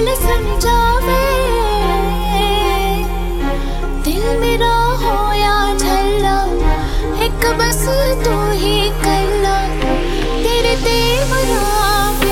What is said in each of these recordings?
गल सुन जावे, दिल मेरा होया झल्ला, एक बस तू ही कल्ला, तेरे ते मरावे।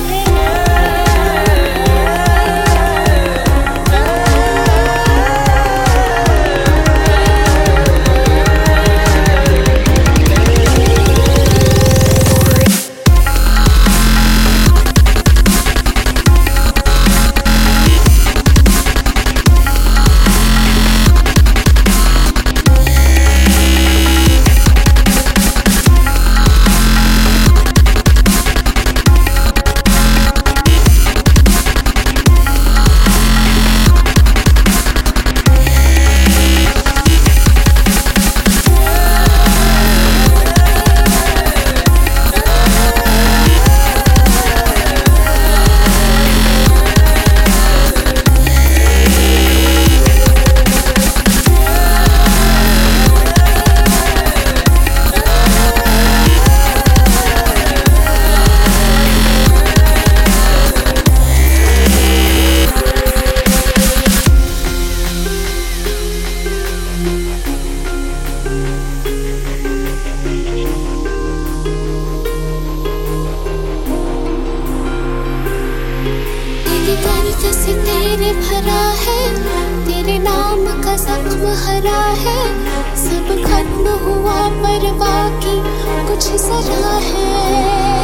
दर्द से तेरे भरा है, तेरे नाम का जख्म हरा है, सब खत्म हुआ पर बाकी कुछ जरा है।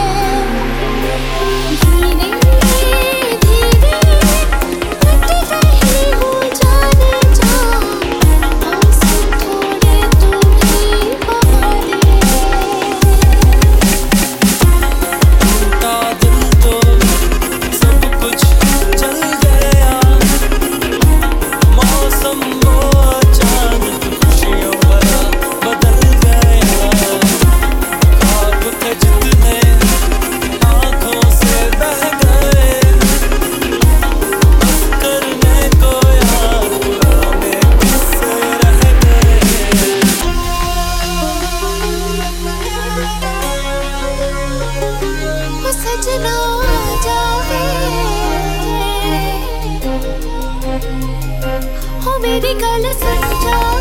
धीरे धीरे कट रही हूँ जाने जा, आंसू थोड़े तू भी बहा दे। दिल तो सब कुछ चल गया, मौसम वो अचानक खुशियों भरा बदल गया। ख्वाब थे जितने आँखों से बह गए, बस करने को यार पुराने किस्से रह गए। वो सजना जावे, हो मेरी गल सुन जा।